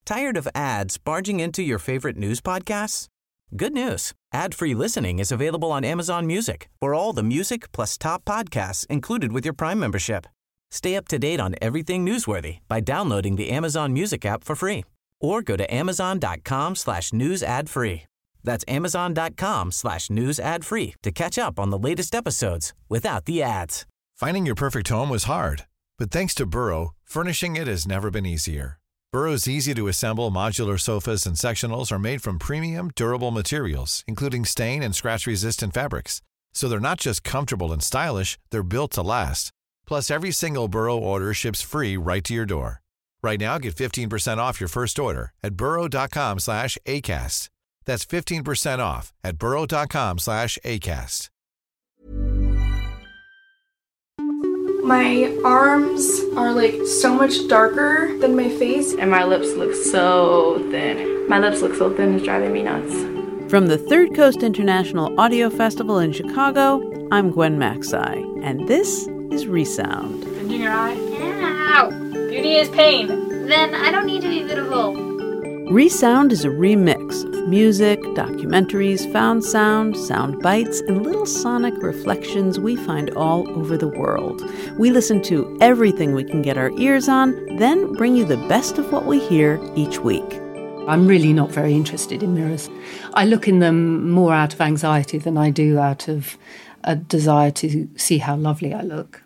Tired of ads barging into your favorite news podcasts? Good news. Ad-free listening is available on Amazon Music for all the music plus top podcasts included with your Prime membership. Stay up to date on everything newsworthy by downloading the Amazon Music app for free or go to amazon.com/news ad free. That's amazon.com/news ad free to catch up on the latest episodes without the ads. Finding your perfect home was hard, but thanks to Burrow, furnishing it has never been easier. Burrow's easy-to-assemble modular sofas and sectionals are made from premium, durable materials, including stain and scratch-resistant fabrics. So they're not just comfortable and stylish, they're built to last. Plus, every single Burrow order ships free right to your door. Right now, get 15% off your first order at burrow.com/ACAST. That's 15% off at burrow.com/ACAST. My arms are like so much darker than my face. And my lips look so thin. My lips look so thin, it's driving me nuts. From the Third Coast International Audio Festival in Chicago, I'm Gwen Macsai, and this is Resound. Bending your eye? Ow! Beauty is pain. Then I don't need to be beautiful. Resound is a remix of music, documentaries, found sound, sound bites, and little sonic reflections we find all over the world. We listen to everything we can get our ears on, then bring you the best of what we hear each week. I'm really not very interested in mirrors. I look in them more out of anxiety than I do out of a desire to see how lovely I look.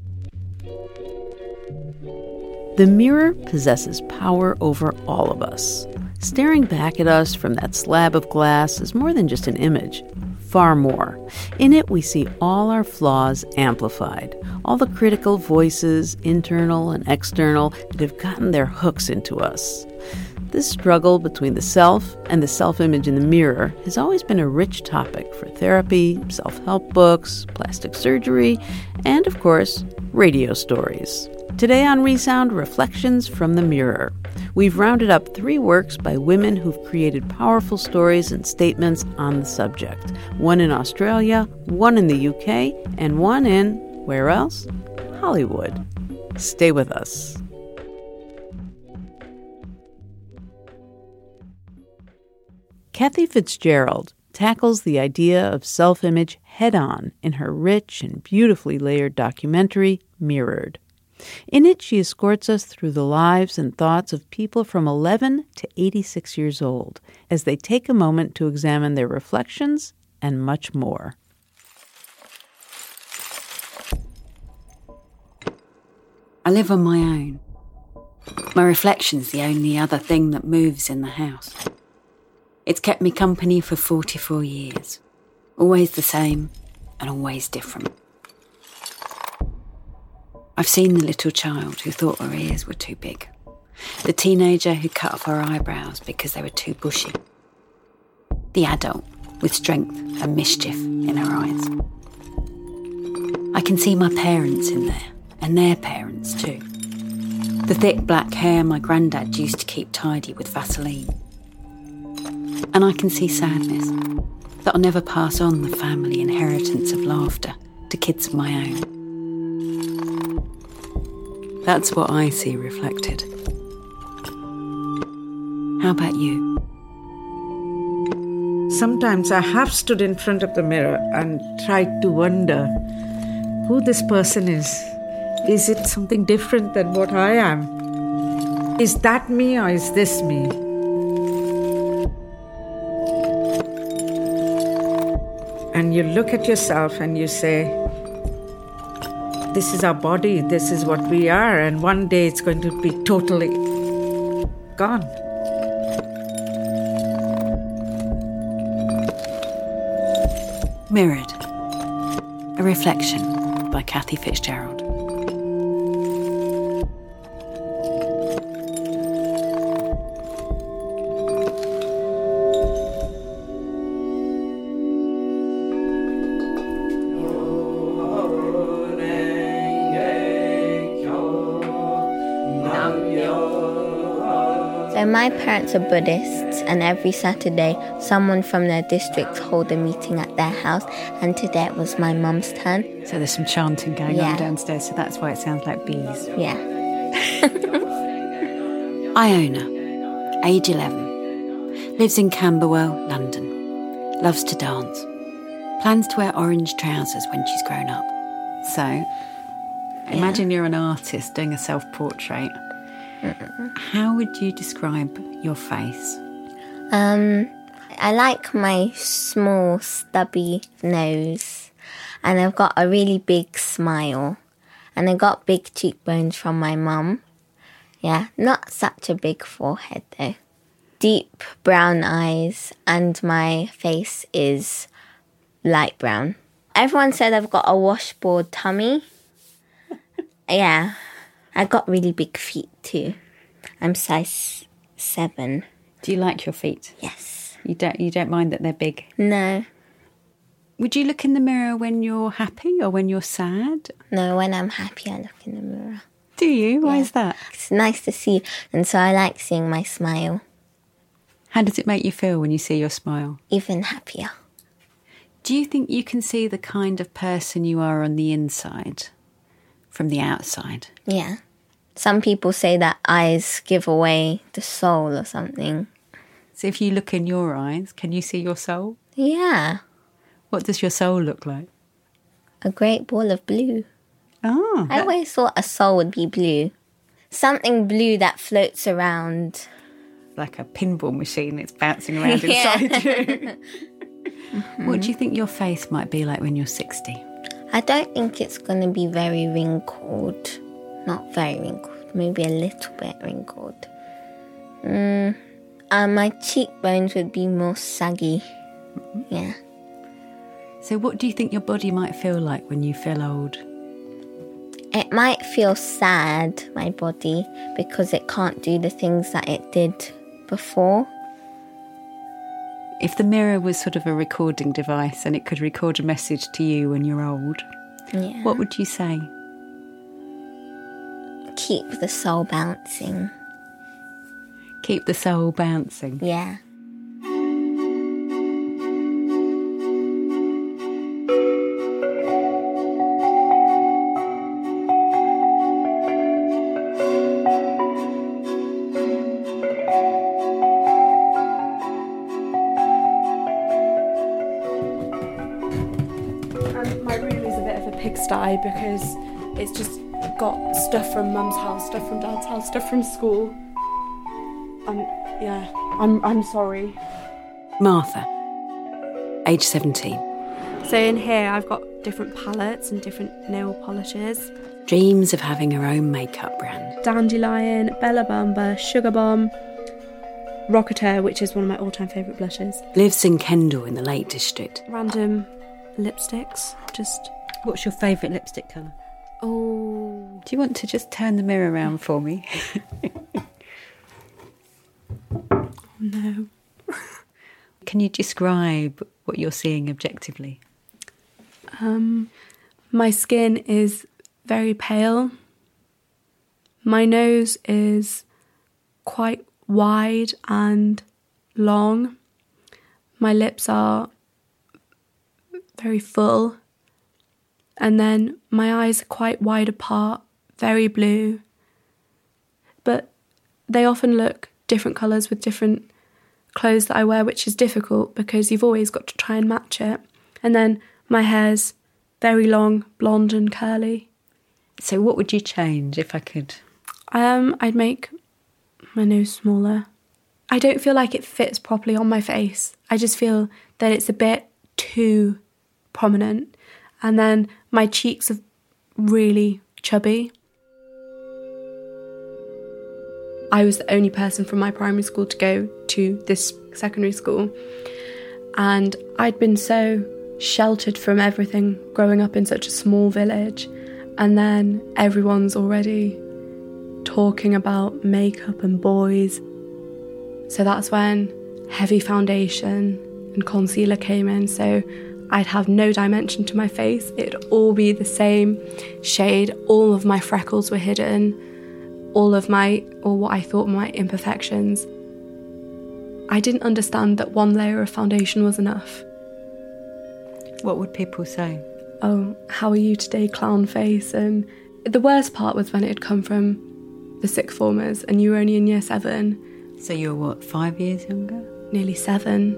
The mirror possesses power over all of us. Staring back at us from that slab of glass is more than just an image, far more. In it, we see all our flaws amplified, all the critical voices, internal and external, that have gotten their hooks into us. This struggle between the self and the self-image in the mirror has always been a rich topic for therapy, self-help books, plastic surgery, and, of course, radio stories. Today on Resound, Reflections from the Mirror. We've rounded up 3 works by women who've created powerful stories and statements on the subject. One in Australia, one in the UK, and one in, where else? Hollywood. Stay with us. Kathy Fitzgerald tackles the idea of self-image head-on in her rich and beautifully layered documentary, Mirrored. In it, she escorts us through the lives and thoughts of people from 11 to 86 years old as they take a moment to examine their reflections and much more. I live on my own. My reflection's the only other thing that moves in the house. It's kept me company for 44 years. Always the same and always different. I've seen the little child who thought her ears were too big. The teenager who cut off her eyebrows because they were too bushy. The adult with strength and mischief in her eyes. I can see my parents in there, and their parents too. The thick black hair my granddad used to keep tidy with Vaseline. And I can see sadness, that I'll never pass on the family inheritance of laughter to kids of my own. That's what I see reflected. How about you? Sometimes I have stood in front of the mirror and tried to wonder who this person is. Is it something different than what I am? Is that me or is this me? And you look at yourself and you say, this is our body, this is what we are, and one day it's going to be totally gone. Mirrored. A Reflection by Kathy Fitzgerald. So my parents are Buddhists, and every Saturday someone from their district hold a meeting at their house, and today it was my mum's turn. So there's some chanting going on downstairs, so that's why it sounds like bees. Yeah. Iona, age 11. Lives in Camberwell, London. Loves to dance. Plans to wear orange trousers when she's grown up. So, imagine you're an artist doing a self-portrait. How would you describe your face? I like my small, stubby nose. And I've got a really big smile. And I got big cheekbones from my mum. Yeah, not such a big forehead though. Deep brown eyes, and my face is light brown. Everyone said I've got a washboard tummy. Yeah, I got really big feet too. I'm size 7. Do you like your feet? Yes. You don't mind that they're big? No. Would you look in the mirror when you're happy or when you're sad? No, when I'm happy I look in the mirror. Do you? Why is that? It's nice to see, and so I like seeing my smile. How does it make you feel when you see your smile? Even happier. Do you think you can see the kind of person you are on the inside from the outside? Yeah. Some people say that eyes give away the soul or something. So if you look in your eyes, can you see your soul? Yeah. What does your soul look like? A great ball of blue. Oh. I always thought a soul would be blue. Something blue that floats around. Like a pinball machine that's bouncing around inside you. What do you think your face might be like when you're 60? I don't think it's going to be very wrinkled. Not very wrinkled. Maybe a little bit wrinkled. My cheekbones would be more saggy. Yeah. So what do you think your body might feel like when you feel old? It might feel sad, my body, because it can't do the things that it did before. If the mirror was sort of a recording device and it could record a message to you when you're old, what would you say? Keep the soul bouncing. Keep the soul bouncing? Yeah. My room is a bit of a pigsty because it's just got stuff from Mum's house, stuff from Dad's house, stuff from school. I'm sorry. Martha, age 17. So in here I've got different palettes and different nail polishes. Dreams of having her own makeup brand. Dandelion, Bella Bamba, Sugar Bomb, Rocketeer, which is one of my all-time favourite blushes. Lives in Kendal in the Lake District. Random lipsticks, just... What's your favourite lipstick colour? Oh... Do you want to just turn the mirror around for me? No. Can you describe what you're seeing objectively? My skin is very pale. My nose is quite wide and long. My lips are very full. And then my eyes are quite wide apart, very blue. But they often look different colours with different clothes that I wear, which is difficult because you've always got to try and match it. And then my hair's very long, blonde and curly. So what would you change if I could? I'd make my nose smaller. I don't feel like it fits properly on my face. I just feel that it's a bit too prominent. And then my cheeks are really chubby. I was the only person from my primary school to go to this secondary school. And I'd been so sheltered from everything growing up in such a small village. And then everyone's already talking about makeup and boys. So that's when heavy foundation and concealer came in. So I'd have no dimension to my face. It'd all be the same shade. All of my freckles were hidden. All what I thought were my imperfections. I didn't understand that one layer of foundation was enough. What would people say? Oh, how are you today, clown face? And the worst part was when it had come from the sixth formers and you were only in year 7 So you're what, 5 years younger? Nearly 7.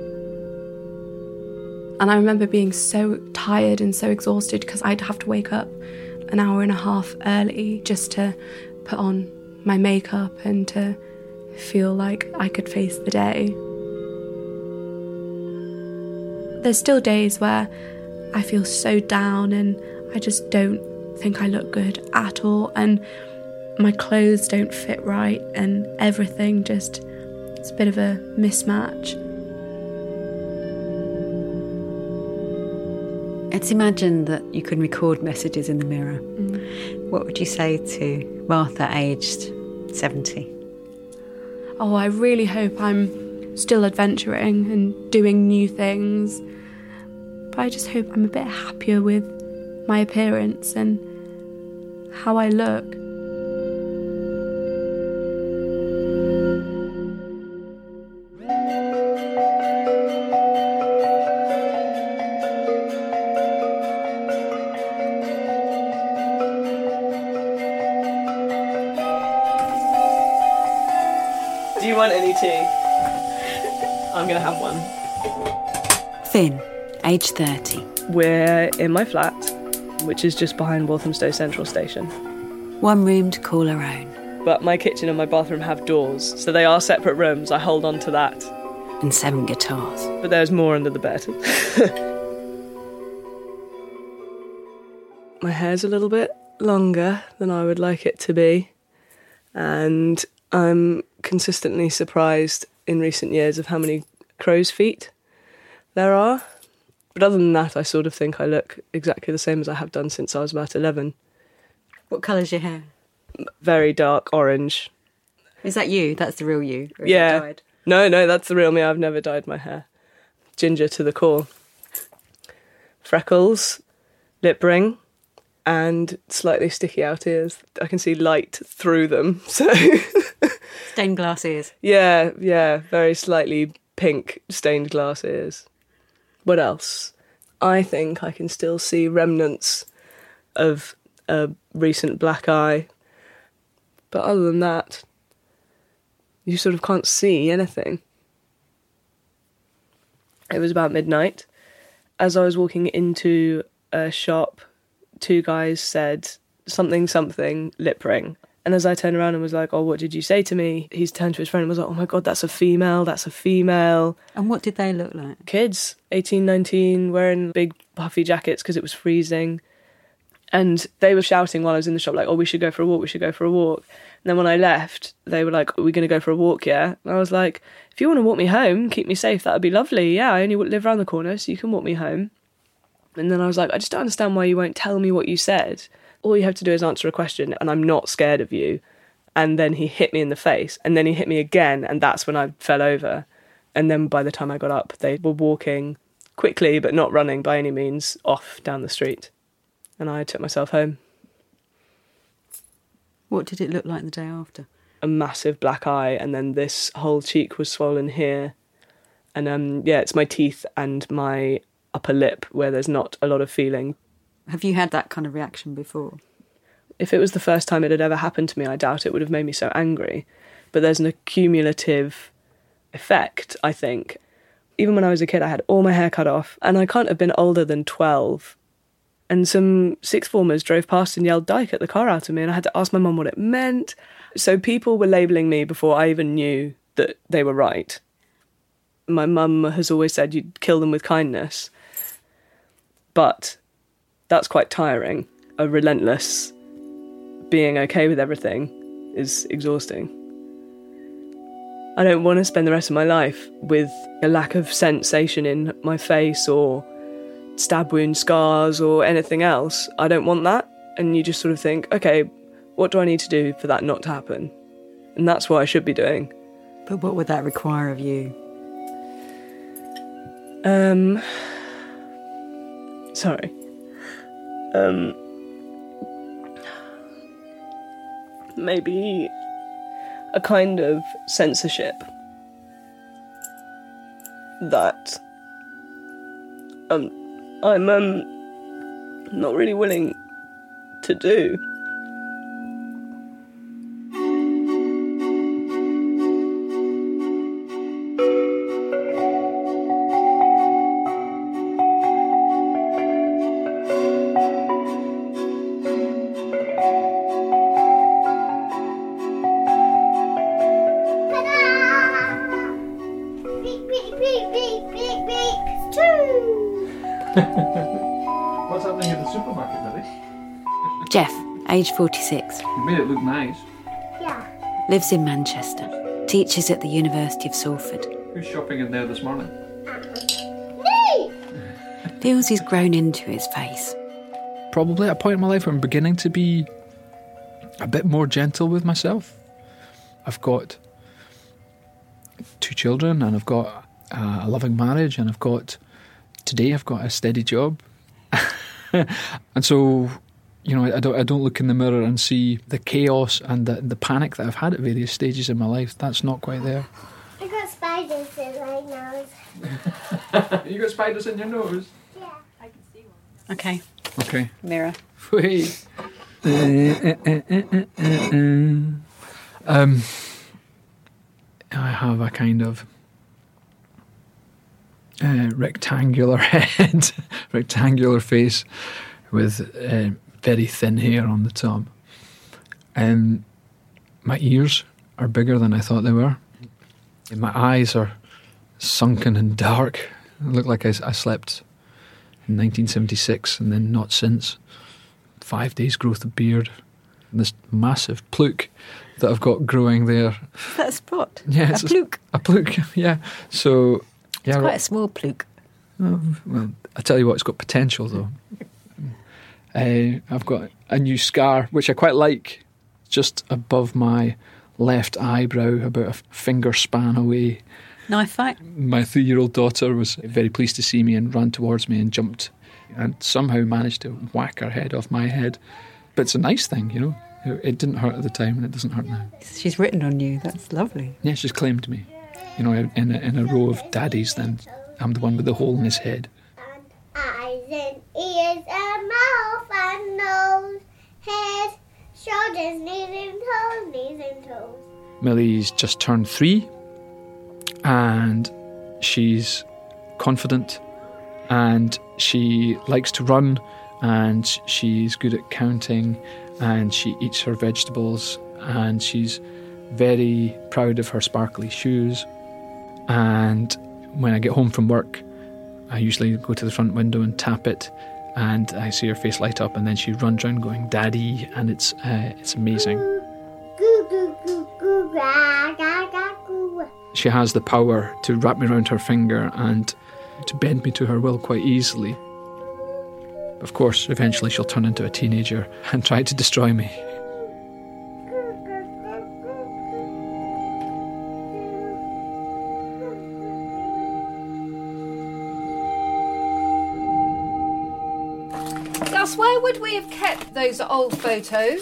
And I remember being so tired and so exhausted because I'd have to wake up an hour and a half early just to put on my makeup and to feel like I could face the day. There's still days where I feel so down and I just don't think I look good at all, and my clothes don't fit right and everything just, it's a bit of a mismatch. Let's imagine that you can record messages in the mirror. What would you say to Martha, aged 70? Oh, I really hope I'm still adventuring and doing new things. But I just hope I'm a bit happier with my appearance and how I look. Do you want any tea? I'm gonna have one. Finn, age 30. We're in my flat, which is just behind Walthamstow Central Station. One room to call her own. But my kitchen and my bathroom have doors, so they are separate rooms. I hold on to that. And 7 guitars. But there's more under the bed. My hair's a little bit longer than I would like it to be, and I'm consistently surprised in recent years of how many crow's feet there are. But other than that, I sort of think I look exactly the same as I have done since I was about 11. What colour's your hair? Very dark orange. Is that you? That's the real you? Or is Yeah. it dyed? No, that's the real me. I've never dyed my hair. Ginger to the core. Freckles, lip ring, and slightly sticky out ears. I can see light through them, so... Stained glass ears. Yeah, very slightly pink stained glass ears. What else? I think I can still see remnants of a recent black eye. But other than that, you sort of can't see anything. It was about midnight. As I was walking into a shop, 2 guys said something, lip ring. And as I turned around and was like, oh, what did you say to me? He's turned to his friend and was like, oh my God, that's a female. And what did they look like? Kids, 18, 19, wearing big puffy jackets because it was freezing. And they were shouting while I was in the shop, like, oh, we should go for a walk. And then when I left, they were like, are we going to go for a walk, yeah? And I was like, if you want to walk me home, keep me safe, that would be lovely. Yeah, I only live around the corner, so you can walk me home. And then I was like, I just don't understand why you won't tell me what you said. All you have to do is answer a question, and I'm not scared of you. And then he hit me in the face, and then he hit me again, and that's when I fell over. And then by the time I got up, they were walking quickly, but not running by any means, off down the street. And I took myself home. What did it look like the day after? A massive black eye, and then this whole cheek was swollen here. And it's my teeth and my upper lip where there's not a lot of feeling. Have you had that kind of reaction before? If it was the first time it had ever happened to me, I doubt it would have made me so angry. But there's an accumulative effect, I think. Even when I was a kid, I had all my hair cut off, and I can't have been older than 12. And some sixth formers drove past and yelled "Dyke" at the car out of me, and I had to ask my mum what it meant. So people were labelling me before I even knew that they were right. My mum has always said you'd kill them with kindness. But that's quite tiring. A relentless being okay with everything is exhausting. I don't want to spend the rest of my life with a lack of sensation in my face or stab wound scars or anything else. I don't want that. And you just sort of think, okay, what do I need to do for that not to happen? And that's what I should be doing. But what would that require of you? Sorry. Maybe a kind of censorship that I'm not really willing to do. What's happening at the supermarket, Lily? Jeff, age 46. You made it look nice. Yeah. Lives in Manchester. Teaches at the University of Salford. Who's shopping in there this morning? Me! Feels he's grown into his face. Probably at a point in my life where I'm beginning to be a bit more gentle with myself. I've got 2 children, and I've got a loving marriage, and today I've got a steady job. And so, I don't look in the mirror and see the chaos and the panic that I've had at various stages in my life. That's not quite there. I got spiders in my nose. You got spiders in your nose? Yeah. I can see one. Okay. Okay. Mirror. Wait. I have a kind of rectangular head, rectangular face with very thin hair on the top. My ears are bigger than I thought they were. And my eyes are sunken and dark. I look like I slept in 1976 and then not since. 5 days growth of beard. And this massive pluke that I've got growing there. Is that a spot? Yeah, a pluke. A pluke, yeah. So, yeah, it's quite a small pluke. Oh, well, I tell you what, it's got potential though. I've got a new scar, which I quite like, just above my left eyebrow, about a finger span away. Knife fight? My 3-year-old daughter was very pleased to see me and ran towards me and jumped and somehow managed to whack her head off my head. But it's a nice thing, It didn't hurt at the time and it doesn't hurt now. She's written on you. That's lovely. Yeah, she's claimed me. In a row of daddies, then I'm the one with the hole in his head. Eyes and ears and mouth and nose, head, shoulders, knees and toes. Millie's just turned 3 and she's confident and she likes to run and she's good at counting and she eats her vegetables and she's very proud of her sparkly shoes. And when I get home from work, I usually go to the front window and tap it and I see her face light up and then she runs around going, "Daddy," and it's amazing. She has the power to wrap me around her finger and to bend me to her will quite easily. Of course, eventually she'll turn into a teenager and try to destroy me. Gus, where would we have kept those old photos?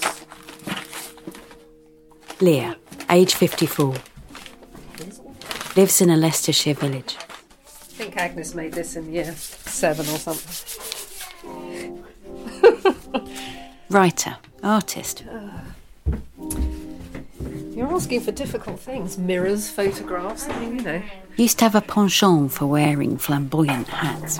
Leah, age 54. Lives in a Leicestershire village. I think Agnes made this in year 7 or something. Writer, artist. You're asking for difficult things. Mirrors, photographs, Used to have a penchant for wearing flamboyant hats.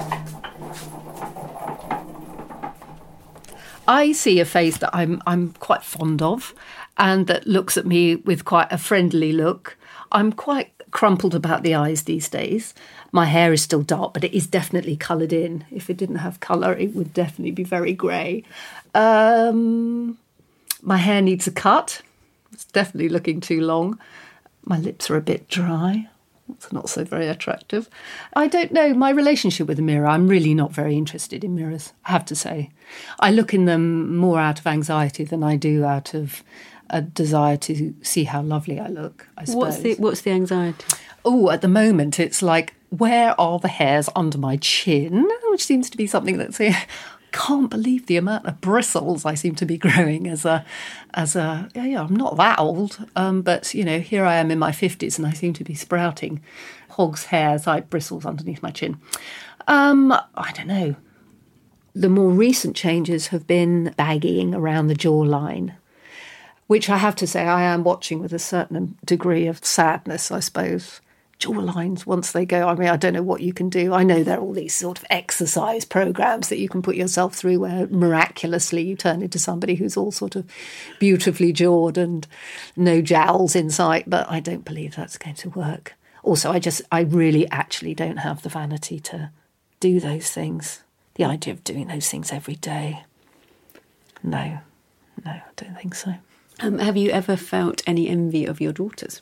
I see a face that I'm quite fond of and that looks at me with quite a friendly look. I'm quite crumpled about the eyes these days. My hair is still dark, but it is definitely coloured in. If it didn't have colour, it would definitely be very grey. My hair needs a cut. It's definitely looking too long. My lips are a bit dry. It's not so very attractive. I don't know. My relationship with a mirror, I'm really not very interested in mirrors, I have to say. I look in them more out of anxiety than I do out of a desire to see how lovely I look, I suppose. What's the anxiety? Oh, at the moment, it's like, where are the hairs under my chin? Which seems to be something that's... can't believe the amount of bristles I seem to be growing as a I'm not that old, but here I am in my 50s and I seem to be sprouting hog's hairs like bristles underneath my chin. I don't know. The more recent changes have been baggying around the jawline, which I have to say I am watching with a certain degree of sadness, I suppose. Jawlines, once they go, I don't know what you can do. I know there are all these sort of exercise programs that you can put yourself through where miraculously you turn into somebody who's all sort of beautifully jawed and no jowls in sight, but I don't believe that's going to work. Also, I really actually don't have the vanity to do those things. The idea of doing those things every day. No, I don't think so. Have you ever felt any envy of your daughters?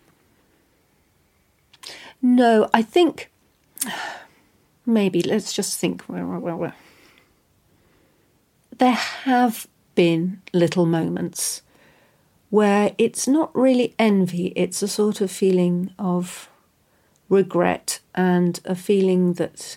No, I think maybe, let's just think. There have been little moments where it's not really envy, it's a sort of feeling of regret and a feeling that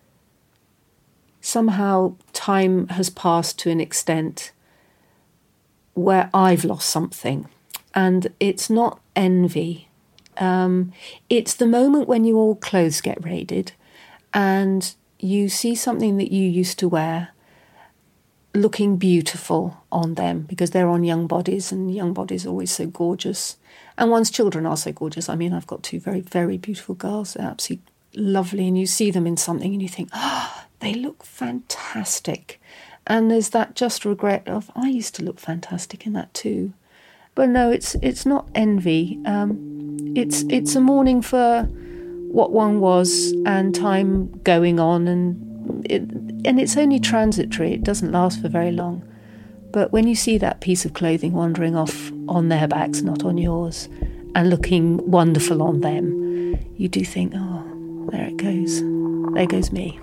somehow time has passed to an extent where I've lost something. And it's not envy. It's the moment when your clothes get raided and you see something that you used to wear looking beautiful on them, because they're on young bodies, and young bodies are always so gorgeous. And one's children are so gorgeous. I mean, I've got two very, very beautiful girls. They're absolutely lovely. And you see them in something and you think, they look fantastic. And there's that just regret of, I used to look fantastic in that too. But no, it's not envy. It's a mourning for what one was and time going on, and it's only transitory. It doesn't last for very long. But when you see that piece of clothing wandering off on their backs, not on yours, and looking wonderful on them, you do think, oh, there it goes. There goes me.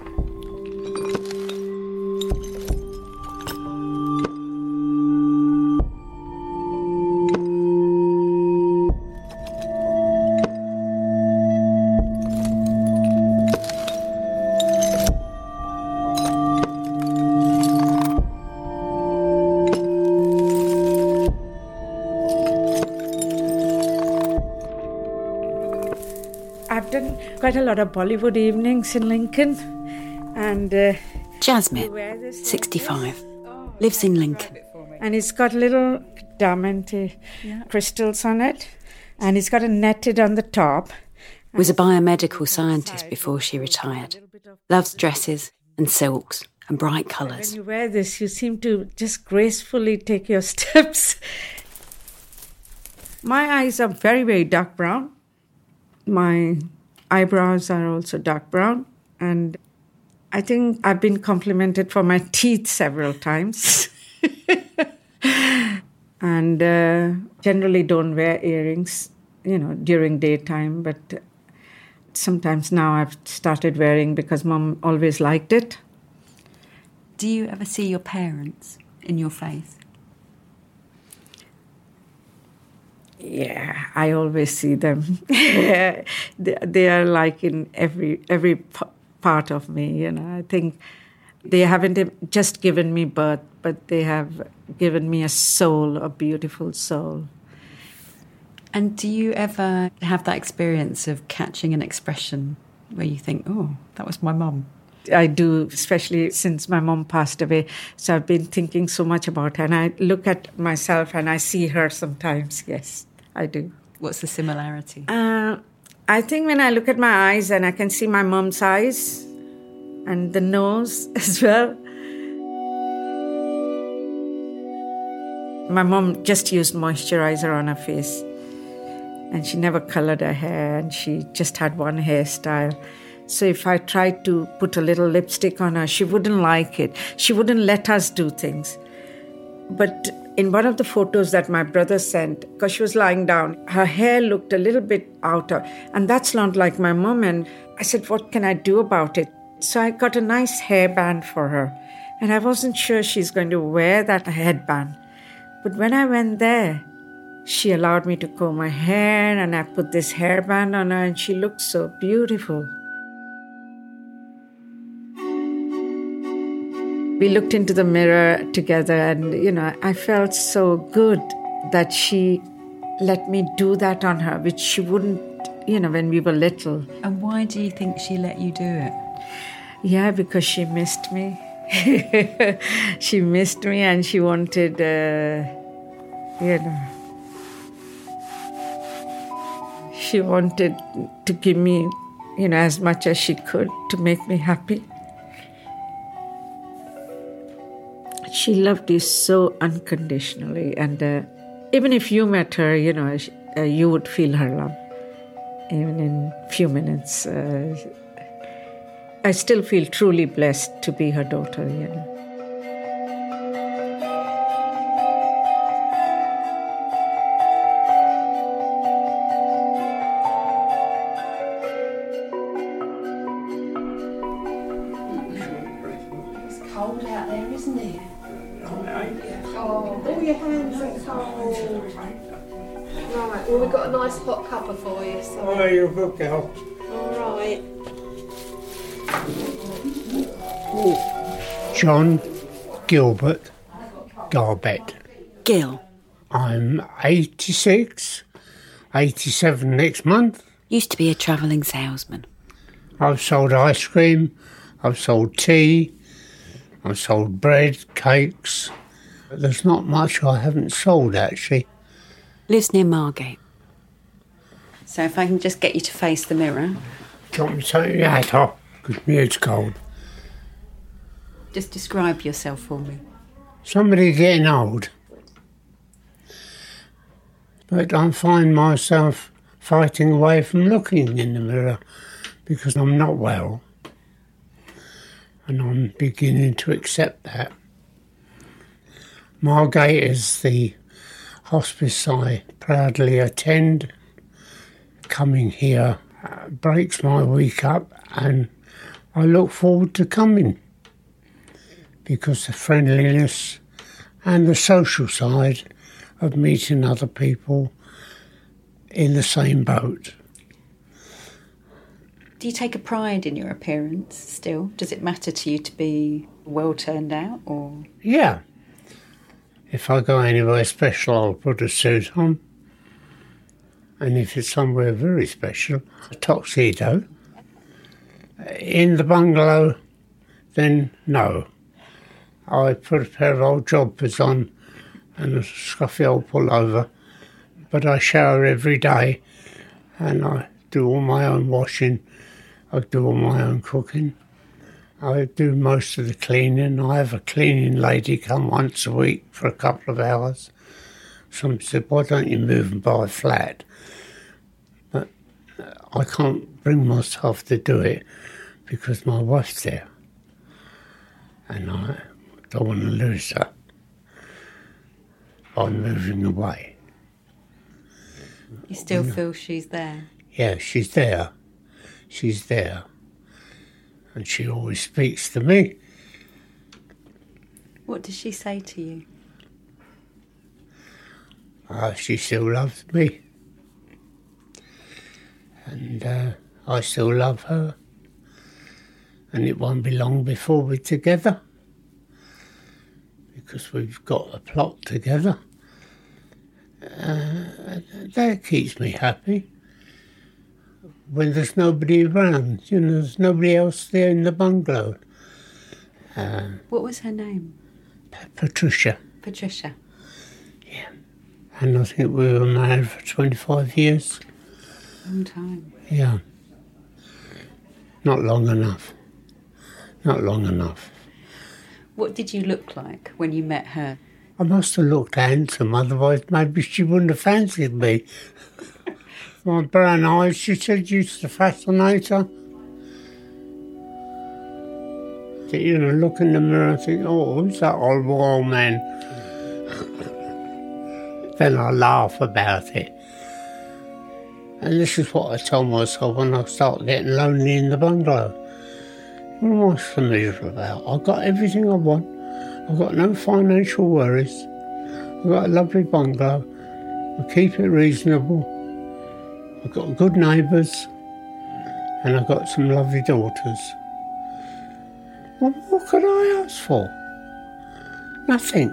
I've done quite a lot of Bollywood evenings in Lincoln, and Jasmine, 65, lives in Lincoln. And it's got little diamond crystals on it, and it's got a netted on the top. Was a biomedical scientist before she retired. Loves dresses and silks and bright colours. When you wear this, you seem to just gracefully take your steps. My eyes are very, very dark brown. My eyebrows are also dark brown, and I think I've been complimented for my teeth several times. And generally don't wear earrings, during daytime, but sometimes now I've started wearing because Mum always liked it. Do you ever see your parents in your face? Yeah, I always see them. They are like in every part of me, I think they haven't just given me birth, but they have given me a soul, a beautiful soul. And do you ever have that experience of catching an expression where you think, oh, that was my mum? I do, especially since my mom passed away. So I've been thinking so much about her. And I look at myself and I see her sometimes. Yes, I do. What's the similarity? I think when I look at my eyes and I can see my mom's eyes and the nose as well. My mom just used moisturizer on her face. And she never colored her hair, and she just had one hairstyle. So if I tried to put a little lipstick on her, she wouldn't like it. She wouldn't let us do things. But in one of the photos that my brother sent, because she was lying down, her hair looked a little bit outer, and that's not like my mom. And I said, what can I do about it? So I got a nice hairband for her. And I wasn't sure she's going to wear that headband. But when I went there, she allowed me to comb her hair, and I put this hairband on her, and she looked so beautiful. We looked into the mirror together, and, I felt so good that she let me do that on her, which she wouldn't, when we were little. And why do you think she let you do it? Yeah, because she missed me. She missed me, and she wanted, she wanted to give me, as much as she could to make me happy. She loved you so unconditionally, and even if you met her, you would feel her love, even in a few minutes. I still feel truly blessed to be her daughter, It's cold out there, isn't it? Oh, all your hands are cold. Right, well, we've got a nice hot cuppa for you. So. Oh, you're a good girl. All right. John Gilbert Garbett. Gil. I'm 86, 87 next month. Used to be a travelling salesman. I've sold ice cream, I've sold tea, I've sold bread, cakes. There's not much I haven't sold, actually. Lives near Margate. So if I can just get you to face the mirror. Do you want me to take your hat off? Because my head's cold. Just describe yourself for me. Somebody getting old. But I find myself fighting away from looking in the mirror because I'm not well. And I'm beginning to accept that. Margate is the hospice I proudly attend. Coming here breaks my week up, and I look forward to coming because the friendliness and the social side of meeting other people in the same boat. Do you take a pride in your appearance still? Does it matter to you to be well turned out, or...? Yeah. If I go anywhere special, I'll put a suit on. And if it's somewhere very special, a tuxedo. In the bungalow, then no. I put a pair of old jobbers on and a scruffy old pullover. But I shower every day and I do all my own washing. I do all my own cooking. I do most of the cleaning. I have a cleaning lady come once a week for a couple of hours. Somebody said, why don't you move and buy a flat? But I can't bring myself to do it because my wife's there. And I don't want to lose her by moving away. You still feel she's there? Yeah, she's there. She's there. And she always speaks to me. What does she say to you? She still loves me. And I still love her. And it won't be long before we're together. Because we've got a plot together. That keeps me happy. When there's nobody around, there's nobody else there in the bungalow. What was her name? Patricia. Patricia. Yeah. And I think we were married for 25 years. Long time. Yeah. Not long enough. Not long enough. What did you look like when you met her? I must have looked handsome, otherwise maybe she wouldn't have fancied me. My brown eyes, she said, used to fascinate her. Look in the mirror and think, oh, who's that old man? Then I laugh about it. And this is what I tell myself when I start getting lonely in the bungalow. What am I so miserable about? I've got everything I want. I've got no financial worries. I've got a lovely bungalow. I keep it reasonable. I've got good neighbours. And I've got some lovely daughters. Well, what could I ask for? Nothing.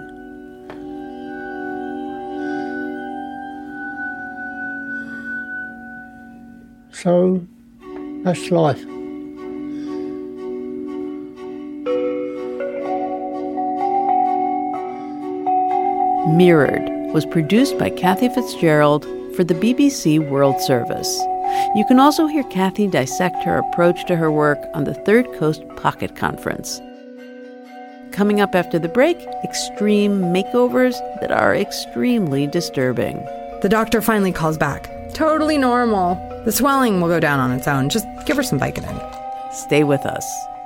So, that's life. Mirrored was produced by Kathy Fitzgerald for the BBC World Service. You can also hear Kathy dissect her approach to her work on the Third Coast Pocket Conference. Coming up after the break, extreme makeovers that are extremely disturbing. The doctor finally calls back. Totally normal. The swelling will go down on its own. Just give her some Vicodin. Stay with us.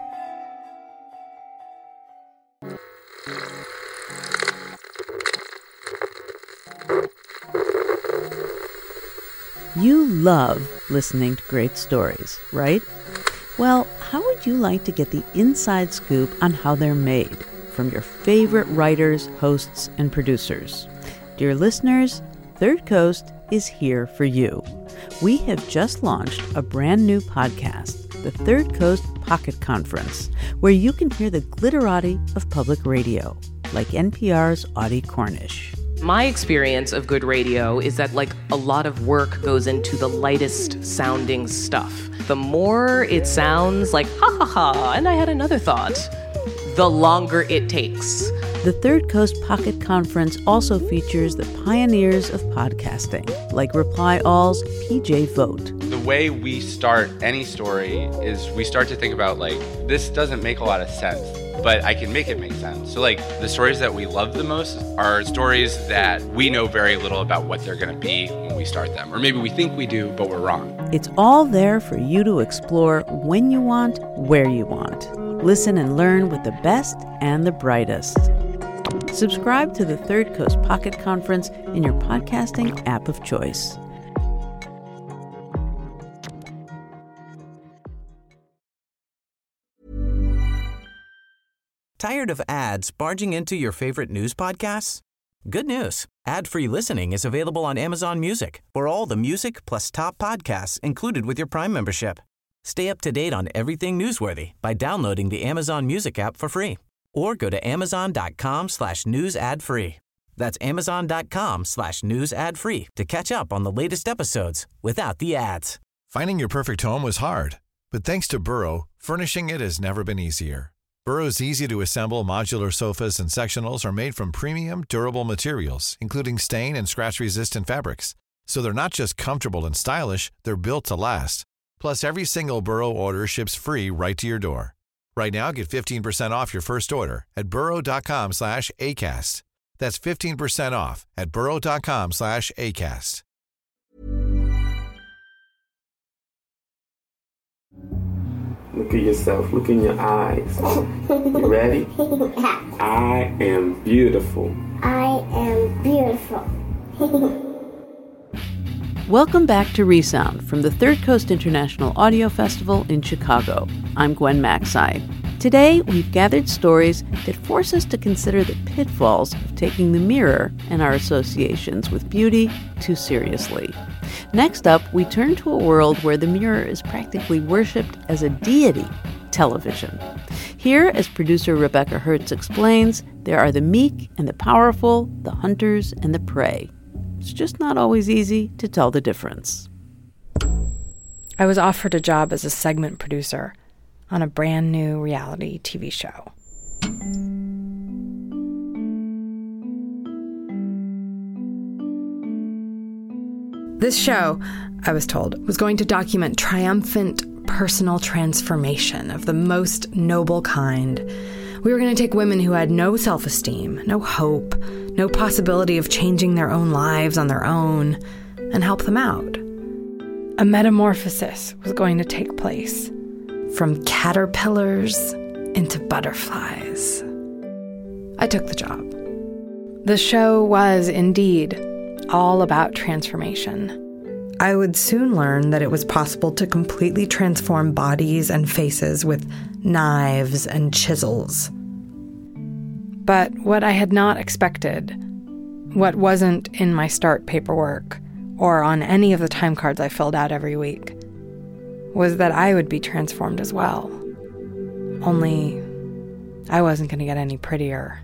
You love listening to great stories, right? Well, how would you like to get the inside scoop on how they're made from your favorite writers, hosts, and producers? Dear listeners, Third Coast is here for you. We have just launched a brand new podcast, the Third Coast Pocket Conference, where you can hear the glitterati of public radio, like NPR's Audie Cornish. My experience of good radio is that a lot of work goes into the lightest sounding stuff. The more it sounds like, ha ha ha, and I had another thought, the longer it takes. The Third Coast Pocket Conference also features the pioneers of podcasting, like Reply All's PJ Vogt. The way we start any story is we start to think about, this doesn't make a lot of sense, but I can make it make sense. So, the stories that we love the most are stories that we know very little about what they're going to be when we start them. Or maybe we think we do, but we're wrong. It's all there for you to explore when you want, where you want. Listen and learn with the best and the brightest. Subscribe to the Third Coast Pocket Conference in your podcasting app of choice. Tired of ads barging into your favorite news podcasts? Good news. Ad-free listening is available on Amazon Music for all the music plus top podcasts included with your Prime membership. Stay up to date on everything newsworthy by downloading the Amazon Music app for free or go to amazon.com/news ad free. That's amazon.com/news ad free to catch up on the latest episodes without the ads. Finding your perfect home was hard, but thanks to Burrow, furnishing it has never been easier. Burrow's easy-to-assemble modular sofas and sectionals are made from premium, durable materials, including stain and scratch-resistant fabrics. So they're not just comfortable and stylish, they're built to last. Plus, every single Burrow order ships free right to your door. Right now, get 15% off your first order at burrow.com/ACAST. That's 15% off at burrow.com/ACAST. Look at yourself. Look in your eyes. You ready? I am beautiful. I am beautiful. Welcome back to Resound from the Third Coast International Audio Festival in Chicago. I'm Gwen Macsai. Today, we've gathered stories that force us to consider the pitfalls of taking the mirror and our associations with beauty too seriously. Next up, we turn to a world where the mirror is practically worshipped as a deity, television. Here, as producer Rebecca Hertz explains, there are the meek and the powerful, the hunters and the prey. It's just not always easy to tell the difference. I was offered a job as a segment producer on a brand new reality TV show. This show, I was told, was going to document triumphant personal transformation of the most noble kind. We were going to take women who had no self-esteem, no hope, no possibility of changing their own lives on their own, and help them out. A metamorphosis was going to take place, from caterpillars into butterflies. I took the job. The show was indeed all about transformation. I would soon learn that it was possible to completely transform bodies and faces with knives and chisels. But what I had not expected, what wasn't in my start paperwork or on any of the time cards I filled out every week, was that I would be transformed as well. Only I wasn't going to get any prettier.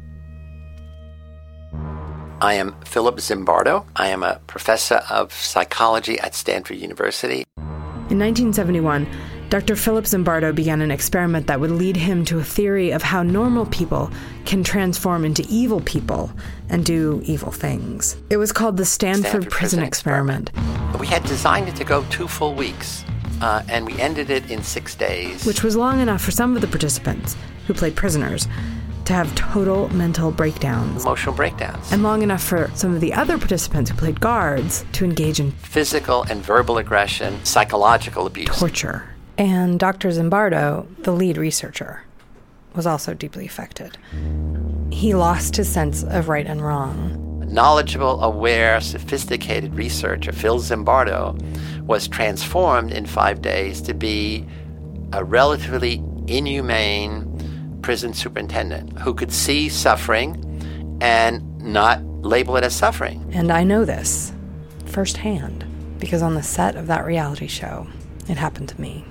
I am Philip Zimbardo. I am a professor of psychology at Stanford University. In 1971, Dr. Philip Zimbardo began an experiment that would lead him to a theory of how normal people can transform into evil people and do evil things. It was called the Stanford Prison Experiment. We had designed it to go 2 full weeks, and we ended it in 6 days. Which was long enough for some of the participants, who played prisoners, to have total mental breakdowns. Emotional breakdowns. And long enough for some of the other participants who played guards to engage in physical and verbal aggression, psychological abuse. Torture. And Dr. Zimbardo, the lead researcher, was also deeply affected. He lost his sense of right and wrong. Knowledgeable, aware, sophisticated researcher Phil Zimbardo was transformed in 5 days to be a relatively inhumane prison superintendent who could see suffering and not label it as suffering. And I know this firsthand, because on the set of that reality show, it happened to me.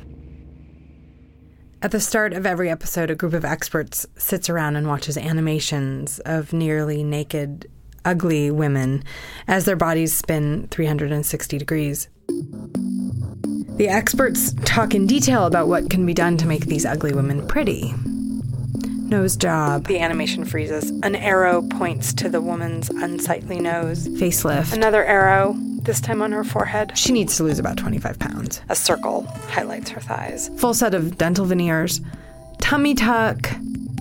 At the start of every episode, a group of experts sits around and watches animations of nearly naked, ugly women as their bodies spin 360 degrees. The experts talk in detail about what can be done to make these ugly women pretty. Nose job. The animation freezes. An arrow points to the woman's unsightly nose. Facelift. Another arrow, this time on her forehead. She needs to lose about 25 pounds. A circle highlights her thighs. Full set of dental veneers. Tummy tuck.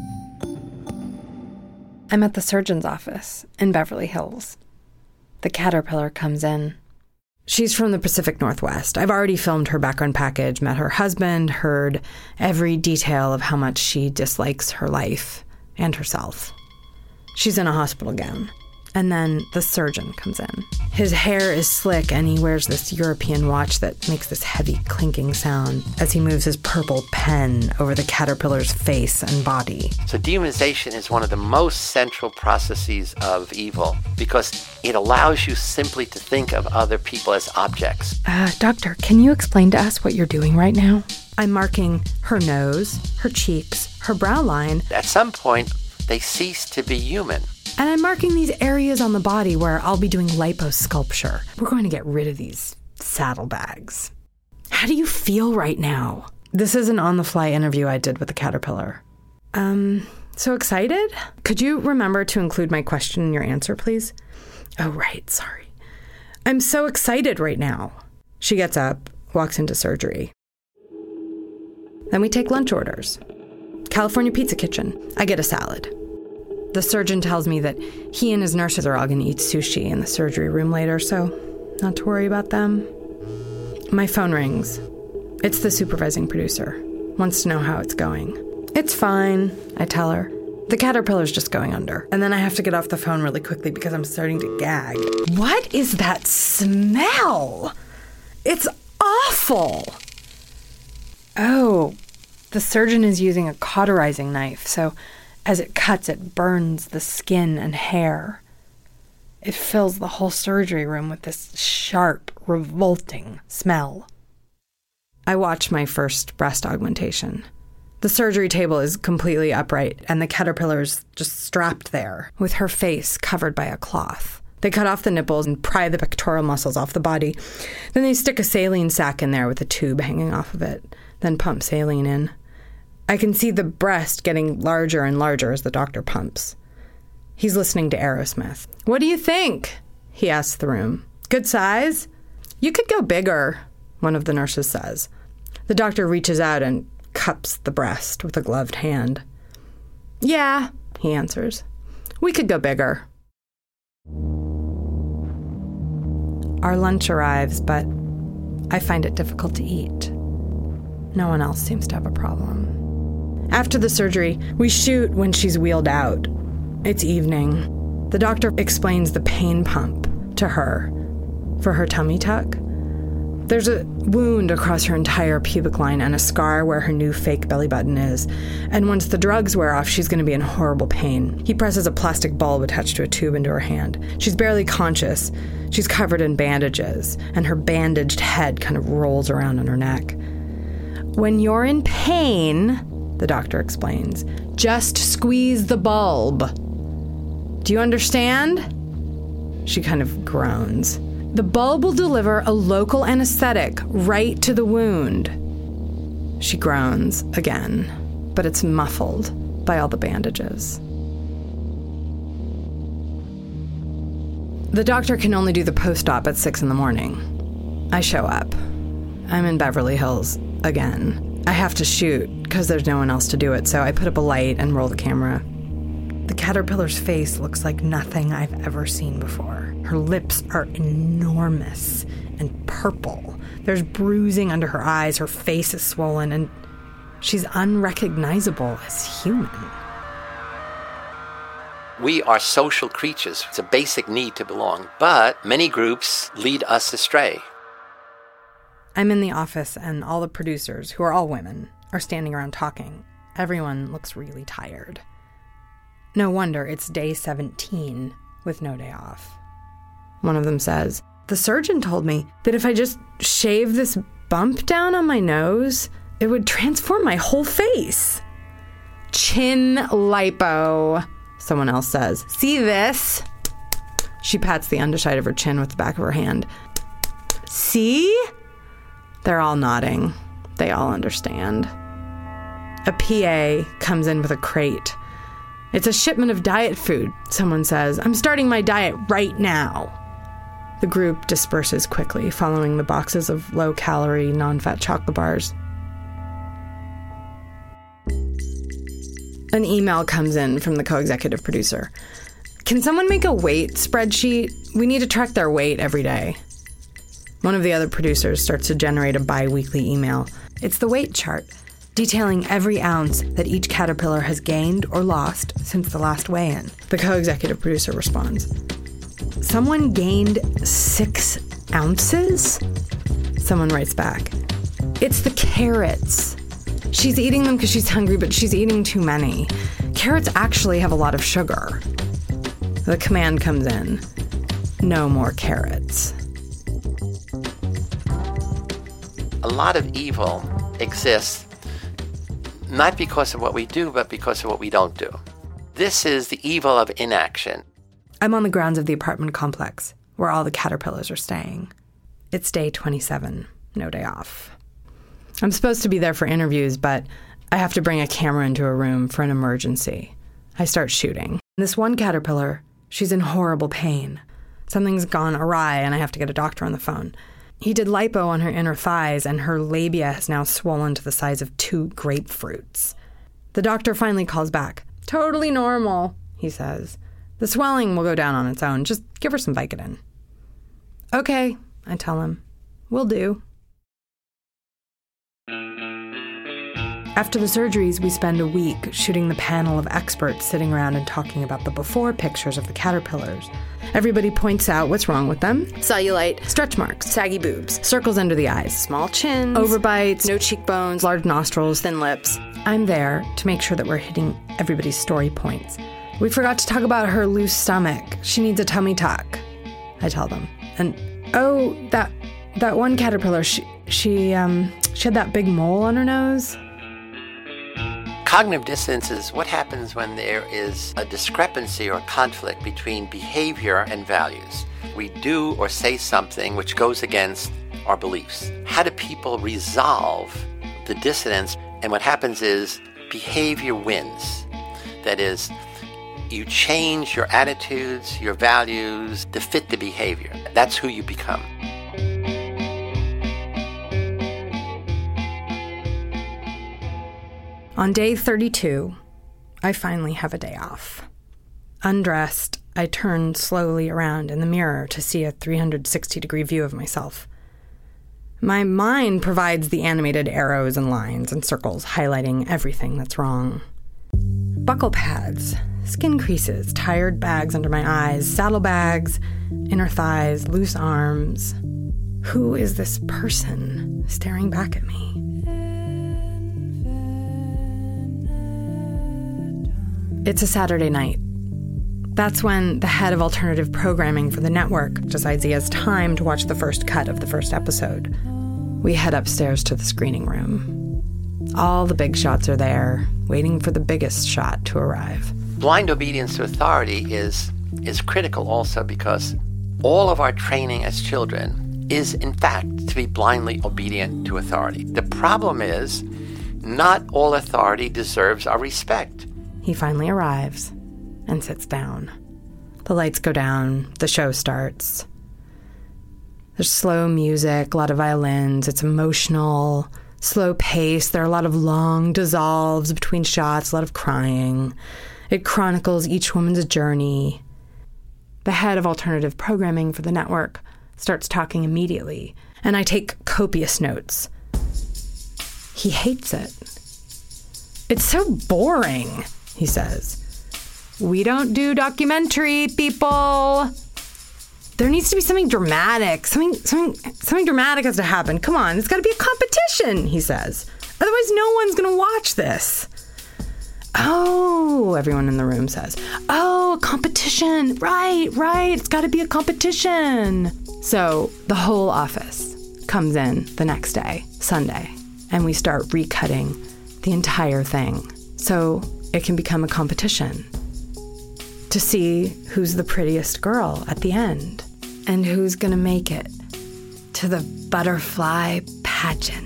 I'm at the surgeon's office in Beverly Hills. The caterpillar comes in. She's from the Pacific Northwest. I've already filmed her background package, met her husband, heard every detail of how much she dislikes her life and herself. She's in a hospital gown. And then the surgeon comes in. His hair is slick and he wears this European watch that makes this heavy clinking sound as he moves his purple pen over the caterpillar's face and body. So dehumanization is one of the most central processes of evil because it allows you simply to think of other people as objects. Doctor, can you explain to us what you're doing right now? I'm marking her nose, her cheeks, her brow line. At some point, they cease to be human. And I'm marking these areas on the body where I'll be doing liposculpture. We're going to get rid of these saddlebags. How do you feel right now? This is an on-the-fly interview I did with the caterpillar. So excited? Could you remember to include my question in your answer, please? Oh, right, sorry. I'm so excited right now. She gets up, walks into surgery. Then we take lunch orders. California Pizza Kitchen. I get a salad. The surgeon tells me that he and his nurses are all going to eat sushi in the surgery room later, so not to worry about them. My phone rings. It's the supervising producer. Wants to know how it's going. It's fine, I tell her. The caterpillar's just going under. And then I have to get off the phone really quickly because I'm starting to gag. What is that smell? It's awful. Oh, the surgeon is using a cauterizing knife, so as it cuts, it burns the skin and hair. It fills the whole surgery room with this sharp, revolting smell. I watch my first breast augmentation. The surgery table is completely upright, and the caterpillar's just strapped there, with her face covered by a cloth. They cut off the nipples and pry the pectoral muscles off the body. Then they stick a saline sac in there with a tube hanging off of it, then pump saline in. I can see the breast getting larger and larger as the doctor pumps. He's listening to Aerosmith. What do you think? He asks the room. Good size? You could go bigger, one of the nurses says. The doctor reaches out and cups the breast with a gloved hand. Yeah, he answers. We could go bigger. Our lunch arrives, but I find it difficult to eat. No one else seems to have a problem. After the surgery, we shoot when she's wheeled out. It's evening. The doctor explains the pain pump to her for her tummy tuck. There's a wound across her entire pubic line and a scar where her new fake belly button is. And once the drugs wear off, she's going to be in horrible pain. He presses a plastic bulb attached to a tube into her hand. She's barely conscious. She's covered in bandages, and her bandaged head kind of rolls around on her neck. When you're in pain, the doctor explains, just squeeze the bulb. Do you understand? She kind of groans. The bulb will deliver a local anesthetic right to the wound. She groans again, but it's muffled by all the bandages. The doctor can only do the post-op at 6 a.m. I show up. I'm in Beverly Hills again. I have to shoot because there's no one else to do it, so I put up a light and roll the camera. The caterpillar's face looks like nothing I've ever seen before. Her lips are enormous and purple. There's bruising under her eyes, her face is swollen, and she's unrecognizable as human. We are social creatures. It's a basic need to belong, but many groups lead us astray. I'm in the office, and all the producers, who are all women, are standing around talking. Everyone looks really tired. No wonder it's day 17 with no day off. One of them says, "The surgeon told me that if I just shave this bump down on my nose, it would transform my whole face." "Chin lipo," someone else says. "See this?" She pats the underside of her chin with the back of her hand. "See?" They're all nodding. They all understand. A PA comes in with a crate. "It's a shipment of diet food," someone says. "I'm starting my diet right now." The group disperses quickly, following the boxes of low-calorie, non-fat chocolate bars. An email comes in from the co-executive producer. "Can someone make a weight spreadsheet? We need to track their weight every day." One of the other producers starts to generate a bi-weekly email. It's the weight chart, detailing every ounce that each caterpillar has gained or lost since the last weigh-in. The co-executive producer responds, "Someone gained 6 ounces? Someone writes back, "It's the carrots. She's eating them because she's hungry, but she's eating too many. Carrots actually have a lot of sugar." The command comes in, "No more carrots." A lot of evil exists not because of what we do, but because of what we don't do. This is the evil of inaction. I'm on the grounds of the apartment complex, where all the caterpillars are staying. It's day 27, no day off. I'm supposed to be there for interviews, but I have to bring a camera into a room for an emergency. I start shooting. This one caterpillar, she's in horrible pain. Something's gone awry, and I have to get a doctor on the phone. He did lipo on her inner thighs, and her labia has now swollen to the size of 2 grapefruits. The doctor finally calls back. "Totally normal," he says. "The swelling will go down on its own. Just give her some Vicodin." "Okay," I tell him. "Will do." After the surgeries, we spend a week shooting the panel of experts sitting around and talking about the before pictures of the caterpillars. Everybody points out what's wrong with them. Cellulite, stretch marks, saggy boobs, circles under the eyes, small chins, overbites, no cheekbones, large nostrils, thin lips. I'm there to make sure that we're hitting everybody's story points. "We forgot to talk about her loose stomach. She needs a tummy tuck," I tell them. And, "Oh, that one caterpillar, she had that big mole on her nose." Cognitive dissonance is what happens when there is a discrepancy or conflict between behavior and values. We do or say something which goes against our beliefs. How do people resolve the dissonance? And what happens is behavior wins. That is, you change your attitudes, your values to fit the behavior. That's who you become. On day 32, I finally have a day off. Undressed, I turn slowly around in the mirror to see a 360-degree view of myself. My mind provides the animated arrows and lines and circles highlighting everything that's wrong. Buckle pads, skin creases, tired bags under my eyes, saddlebags, inner thighs, loose arms. Who is this person staring back at me? It's a Saturday night. That's when the head of alternative programming for the network decides he has time to watch the first cut of the first episode. We head upstairs to the screening room. All the big shots are there, waiting for the biggest shot to arrive. Blind obedience to authority is critical also because all of our training as children is, in fact, to be blindly obedient to authority. The problem is, not all authority deserves our respect. He finally arrives and sits down. The lights go down, the show starts. There's slow music, a lot of violins, it's emotional, slow pace, there are a lot of long dissolves between shots, a lot of crying. It chronicles each woman's journey. the head of alternative programming for the network, starts talking immediately, and I take copious notes. He hates it. It's so boring, he says. We don't do documentary, people. There needs to be something dramatic. Something dramatic has to happen. Come on, it's got to be a competition, he says. Otherwise, no one's going to watch this. Oh, everyone in the room says. Oh, a competition. Right. It's got to be a competition. So the whole office comes in the next day, Sunday, and we start recutting the entire thing so it can become a competition to see who's the prettiest girl at the end and who's going to make it to the butterfly pageant.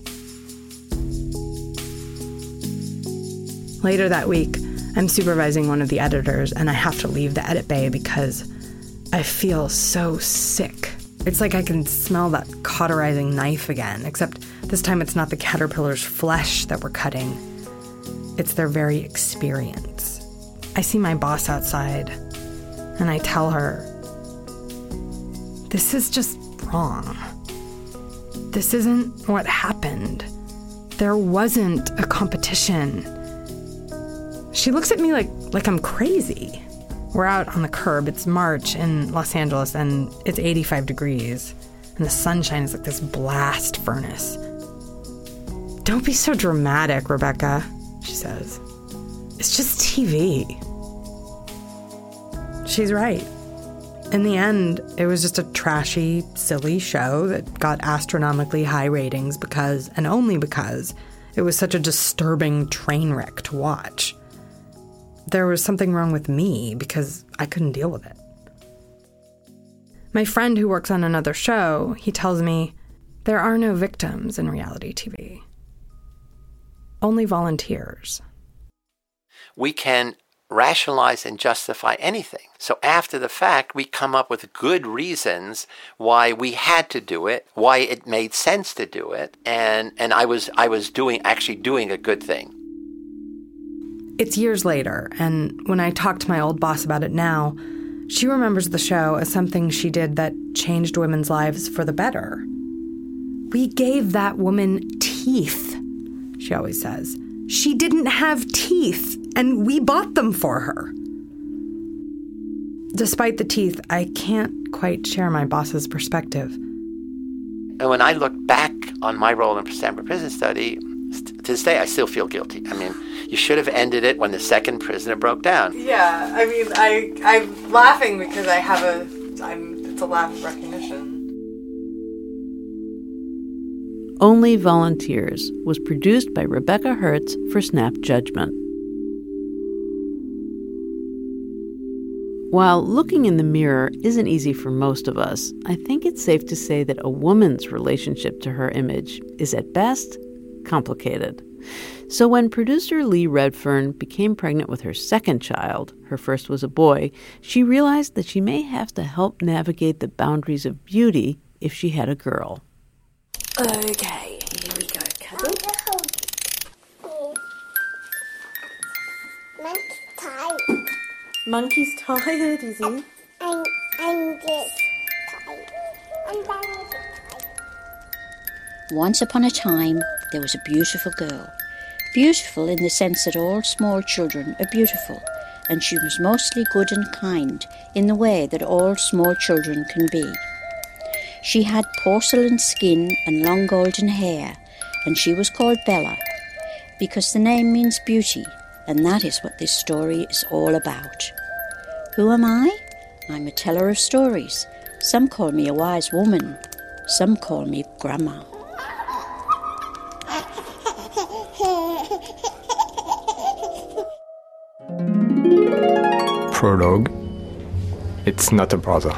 Later that week, I'm supervising one of the editors, and I have to leave the edit bay because I feel so sick. It's like I can smell that cauterizing knife again, except this time it's not the caterpillar's flesh that we're cutting. It's their very experience. I see my boss outside, and I tell her, this is just wrong. This isn't what happened. There wasn't a competition. She looks at me like I'm crazy. We're out on the curb. It's March in Los Angeles, and it's 85 degrees, and the sunshine is like this blast furnace. Don't be so dramatic, Rebecca, she says. It's just TV. She's right. In the end, it was just a trashy, silly show that got astronomically high ratings because, and only because, it was such a disturbing train wreck to watch. There was something wrong with me because I couldn't deal with it. My friend who works on another show, he tells me, there are no victims in reality TV. Only volunteers. We can rationalize and justify anything. So after the fact, we come up with good reasons why we had to do it, why it made sense to do it, and I was doing a good thing. It's years later, and when I talk to my old boss about it now, she remembers the show as something she did that changed women's lives for the better. We gave that woman teeth, she always says. She didn't have teeth, and we bought them for her. Despite the teeth, I can't quite share my boss's perspective. And when I look back on my role in Stanford Prison Study, to this day, I still feel guilty. I mean, you should have ended it when the second prisoner broke down. Yeah, I mean, I'm laughing because it's a laugh of recognition. Only Volunteers was produced by Rebecca Hertz for Snap Judgment. While looking in the mirror isn't easy for most of us, I think it's safe to say that a woman's relationship to her image is at best complicated. So when producer Lee Redfern became pregnant with her second child, her first was a boy, she realized that she may have to help navigate the boundaries of beauty if she had a girl. Okay, here we go, cuddle. Monkey's tired. Monkey's tired, is he? I'm just tired. I'm tired. Once upon a time, there was a beautiful girl. Beautiful in the sense that all small children are beautiful, and she was mostly good and kind in the way that all small children can be. She had porcelain skin and long golden hair, and she was called Bella, because the name means beauty, and that is what this story is all about. Who am I? I'm a teller of stories. Some call me a wise woman. Some call me Grandma. Prologue. It's not a brother.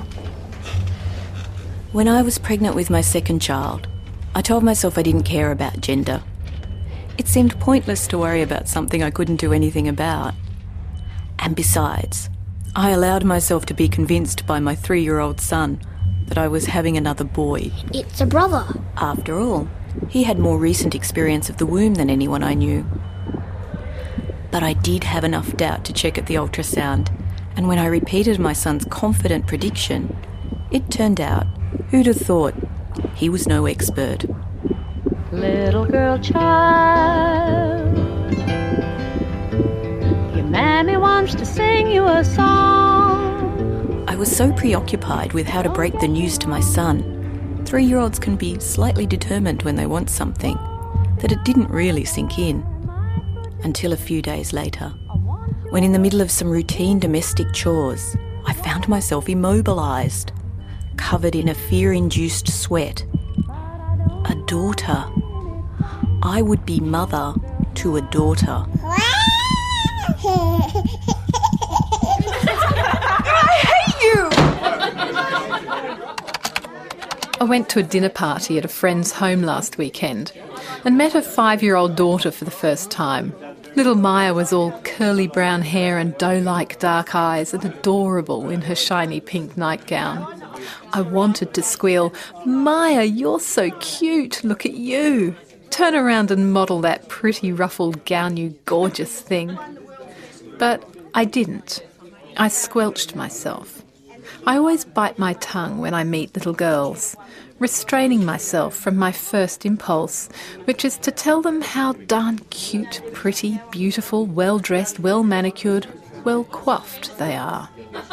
When I was pregnant with my second child, I told myself I didn't care about gender. It seemed pointless to worry about something I couldn't do anything about. And besides, I allowed myself to be convinced by my 3-year-old son that I was having another boy. It's a brother. After all, he had more recent experience of the womb than anyone I knew. But I did have enough doubt to check at the ultrasound, And when I repeated my son's confident prediction, it turned out, who'd have thought, he was no expert. Little girl child, your mammy wants to sing you a song. I was so preoccupied with how to break the news to my son, 3-year-olds can be slightly determined when they want something, that it didn't really sink in. Until a few days later, when in the middle of some routine domestic chores, I found myself immobilised, covered in a fear-induced sweat. A daughter. I would be mother to a daughter. I hate you! I went to a dinner party at a friend's home last weekend and met her 5-year-old daughter for the first time. Little Maya was all curly brown hair and doe-like dark eyes and adorable in her shiny pink nightgown. I wanted to squeal, "Maya, you're so cute, look at you. Turn around and model that pretty ruffled gown, you gorgeous thing." But I didn't. I squelched myself. I always bite my tongue when I meet little girls, restraining myself from my first impulse, which is to tell them how darn cute, pretty, beautiful, well-dressed, well-manicured, well-coiffed they are.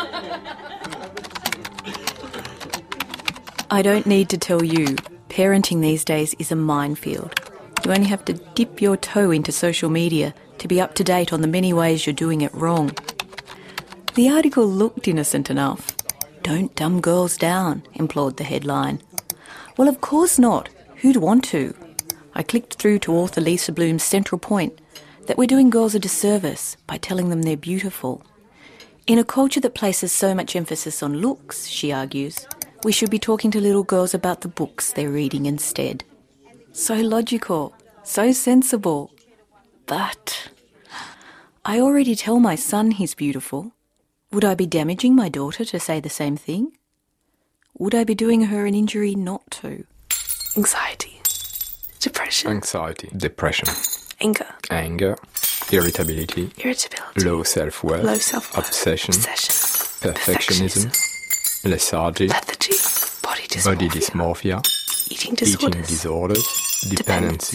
I don't need to tell you, parenting these days is a minefield. You only have to dip your toe into social media to be up to date on the many ways you're doing it wrong. The article looked innocent enough. "Don't dumb girls down," implored the headline. Well, of course not. Who'd want to? I clicked through to author Lisa Bloom's central point, that we're doing girls a disservice by telling them they're beautiful. In a culture that places so much emphasis on looks, she argues, we should be talking to little girls about the books they're reading instead. So logical, so sensible. But I already tell my son he's beautiful. Would I be damaging my daughter to say the same thing? Would I be doing her an injury not to? Anxiety. Depression. Anxiety. Depression. Anger. Anger. Irritability. Low self-worth. Obsession. Perfectionism. Lethargy. Body dysmorphia. Eating disorders. Dependency.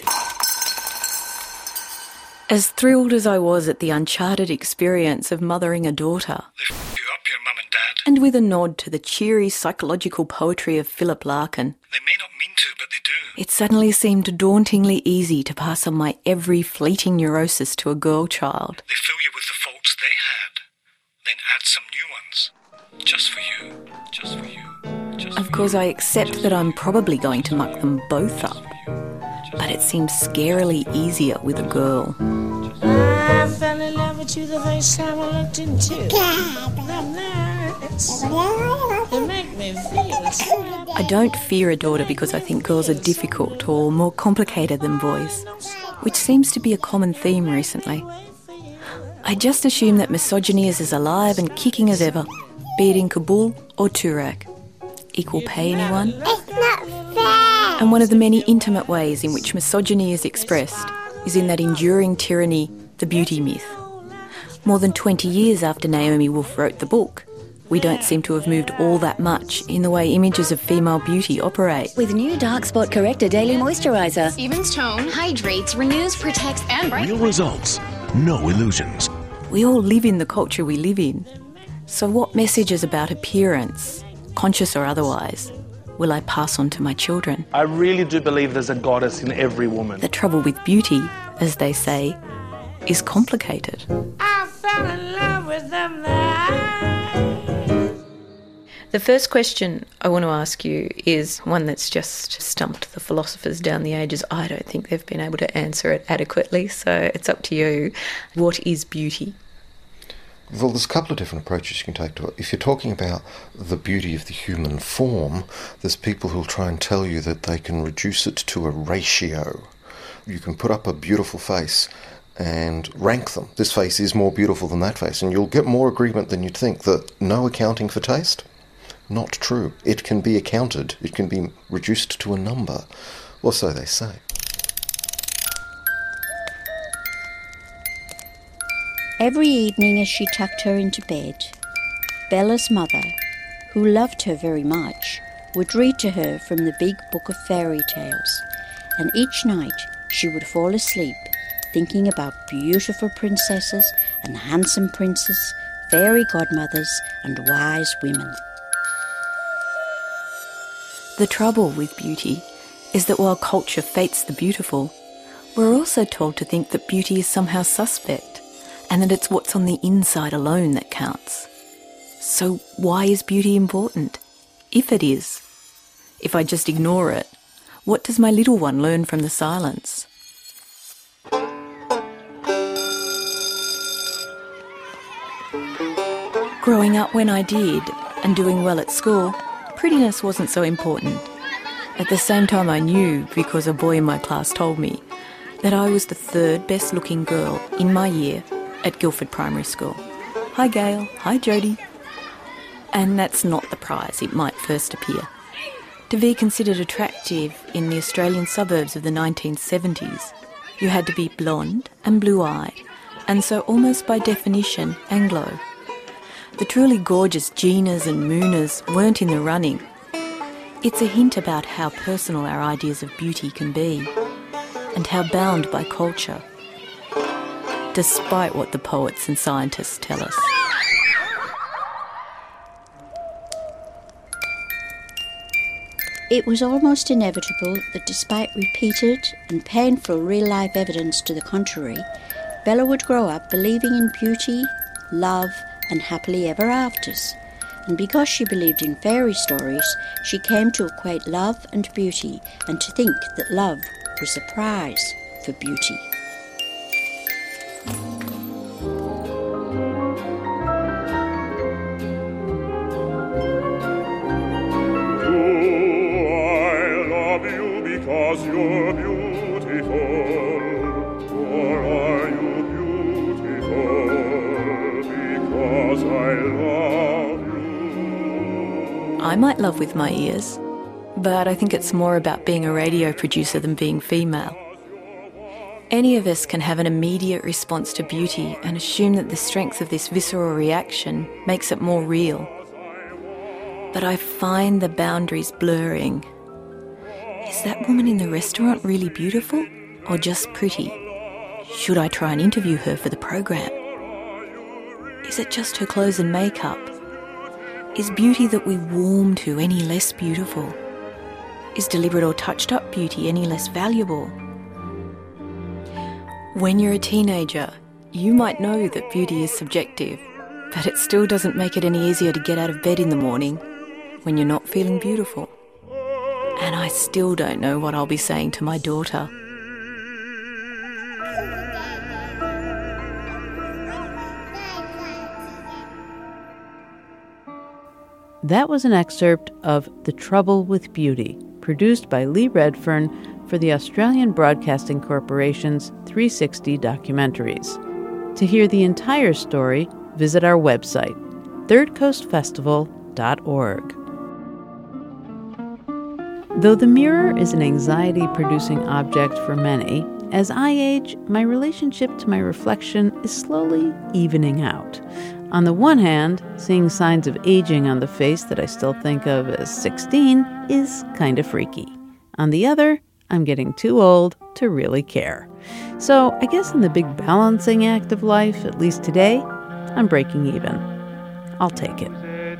As thrilled as I was at the uncharted experience of mothering a daughter, and with a nod to the cheery psychological poetry of Philip Larkin, it suddenly seemed dauntingly easy to pass on my every fleeting neurosis to a girl child. They fill you with the faults they had, then add some new ones, just for you, just for you. Of course, I accept that I'm probably going to muck them both up, but it seems scarily easier with a girl. I fell in love with you the first time I looked into you. You make me feel so happy. I don't fear a daughter because I think girls are difficult or more complicated than boys, which seems to be a common theme recently. I just assume that misogyny is as alive and kicking as ever, be it in Kabul or Turak. Equal pay, anyone? It's not fair. And one of the many intimate ways in which misogyny is expressed is in that enduring tyranny, the beauty myth. More than 20 years after Naomi Wolf wrote the book, we don't seem to have moved all that much in the way images of female beauty operate. With new Dark Spot Corrector Daily Moisturiser. Evens tone, hydrates, renews, protects, and brightens. Real results, no illusions. We all live in the culture we live in. So what messages about appearance, conscious or otherwise, will I pass on to my children? I really do believe there's a goddess in every woman. The trouble with beauty, as they say, is complicated. I fell in love with them The first question I want to ask you is one that's just stumped the philosophers down the ages. I don't think they've been able to answer it adequately, so it's up to you. What is beauty? Well, there's a couple of different approaches you can take to it. If you're talking about the beauty of the human form, there's people who'll try and tell you that they can reduce it to a ratio. You can put up a beautiful face and rank them. This face is more beautiful than that face, and you'll get more agreement than you'd think that no accounting for taste. Not true. It can be accounted. It can be reduced to a number. Or so they say. Every evening as she tucked her into bed, Bella's mother, who loved her very much, would read to her from the big book of fairy tales, and each night she would fall asleep thinking about beautiful princesses and handsome princes, fairy godmothers and wise women. The trouble with beauty is that while culture fates the beautiful, we're also told to think that beauty is somehow suspect and that it's what's on the inside alone that counts. So why is beauty important? If it is, if I just ignore it, what does my little one learn from the silence? Growing up when I did, and doing well at school, prettiness wasn't so important. At the same time I knew, because a boy in my class told me, that I was the third best looking girl in my year at Guildford Primary School. Hi Gail, hi Jodie. And that's not the prize it might first appear. To be considered attractive in the Australian suburbs of the 1970s, you had to be blonde and blue-eyed, and so almost by definition Anglo. The truly gorgeous Ginas and Moonas weren't in the running. It's a hint about how personal our ideas of beauty can be, and how bound by culture, despite what the poets and scientists tell us. It was almost inevitable that despite repeated and painful real-life evidence to the contrary, Bella would grow up believing in beauty, love, and happily ever afters. And because she believed in fairy stories, she came to equate love and beauty, and to think that love was the prize for beauty. Because you're beautiful, or are you beautiful because I love you? I might love with my ears, but I think it's more about being a radio producer than being female. Any of us can have an immediate response to beauty and assume that the strength of this visceral reaction makes it more real. But I find the boundaries blurring. Is that woman in the restaurant really beautiful or just pretty? Should I try and interview her for the program? Is it just her clothes and makeup? Is beauty that we warm to any less beautiful? Is deliberate or touched up beauty any less valuable? When you're a teenager, you might know that beauty is subjective, but it still doesn't make it any easier to get out of bed in the morning when you're not feeling beautiful. And I still don't know what I'll be saying to my daughter. That was an excerpt of The Trouble with Beauty, produced by Lee Redfern for the Australian Broadcasting Corporation's 360 documentaries. To hear the entire story, visit our website, thirdcoastfestival.org. Though the mirror is an anxiety-producing object for many, as I age, my relationship to my reflection is slowly evening out. On the one hand, seeing signs of aging on the face that I still think of as 16 is kind of freaky. On the other, I'm getting too old to really care. So I guess in the big balancing act of life, at least today, I'm breaking even. I'll take it.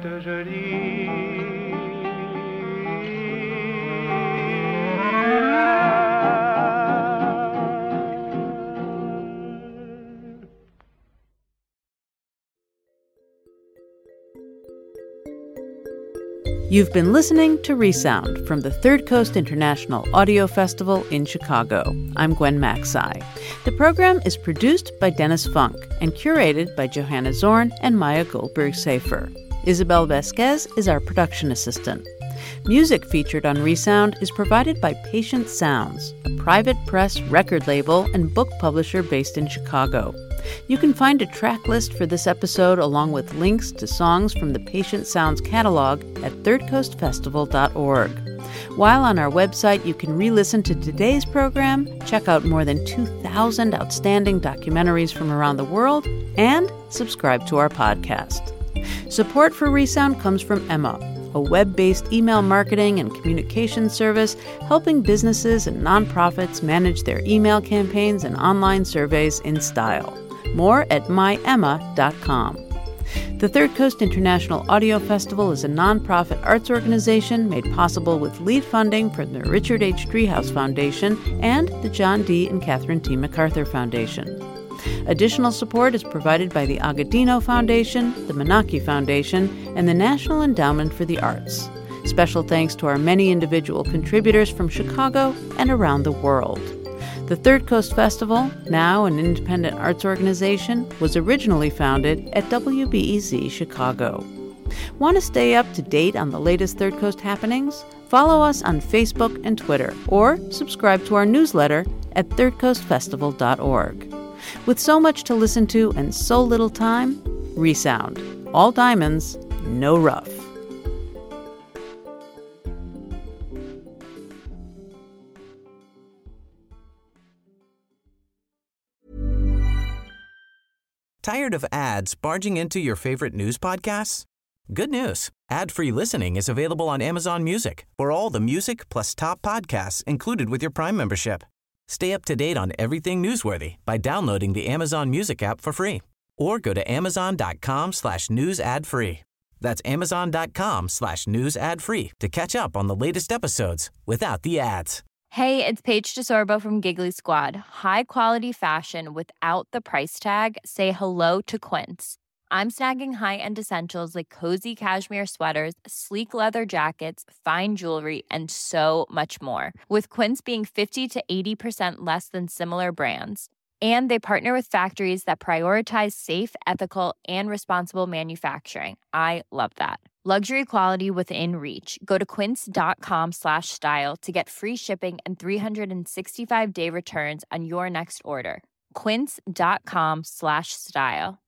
You've been listening to Resound from the Third Coast International Audio Festival in Chicago. I'm Gwen Macsai. The program is produced by Dennis Funk and curated by Johanna Zorn and Maya Goldberg-Safer. Isabel Vasquez is our production assistant. Music featured on Resound is provided by Patient Sounds, a private press record label and book publisher based in Chicago. You can find a track list for this episode along with links to songs from the Patient Sounds catalog at thirdcoastfestival.org. While on our website, you can re-listen to today's program, check out more than 2,000 outstanding documentaries from around the world, and subscribe to our podcast. Support for ReSound comes from Emma, a web-based email marketing and communication service helping businesses and nonprofits manage their email campaigns and online surveys in style. More at myemma.com. The Third Coast International Audio Festival is a nonprofit arts organization made possible with lead funding from the Richard H. Driehaus Foundation and the John D. and Catherine T. MacArthur Foundation. Additional support is provided by the Agudino Foundation, the Menaki Foundation, and the National Endowment for the Arts. Special thanks to our many individual contributors from Chicago and around the world. The Third Coast Festival, now an independent arts organization, was originally founded at WBEZ Chicago. Want to stay up to date on the latest Third Coast happenings? Follow us on Facebook and Twitter, or subscribe to our newsletter at thirdcoastfestival.org. With so much to listen to and so little time, ReSound. All diamonds, no rough. Tired of ads barging into your favorite news podcasts? Good news. Ad-free listening is available on Amazon Music for all the music plus top podcasts included with your Prime membership. Stay up to date on everything newsworthy by downloading the Amazon Music app for free or go to amazon.com/news ad free. That's amazon.com/news ad free to catch up on the latest episodes without the ads. Hey, it's Paige DeSorbo from Giggly Squad. High quality fashion without the price tag. Say hello to Quince. I'm snagging high-end essentials like cozy cashmere sweaters, sleek leather jackets, fine jewelry, and so much more. With Quince being 50 to 80% less than similar brands. And they partner with factories that prioritize safe, ethical, and responsible manufacturing. I love that. Luxury quality within reach. Go to quince.com/style to get free shipping and 365-day returns on your next order. Quince.com/style.